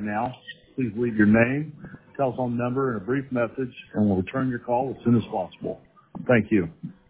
now. Please leave your name, telephone number, and a brief message, and we'll return your call as soon as possible. Thank you.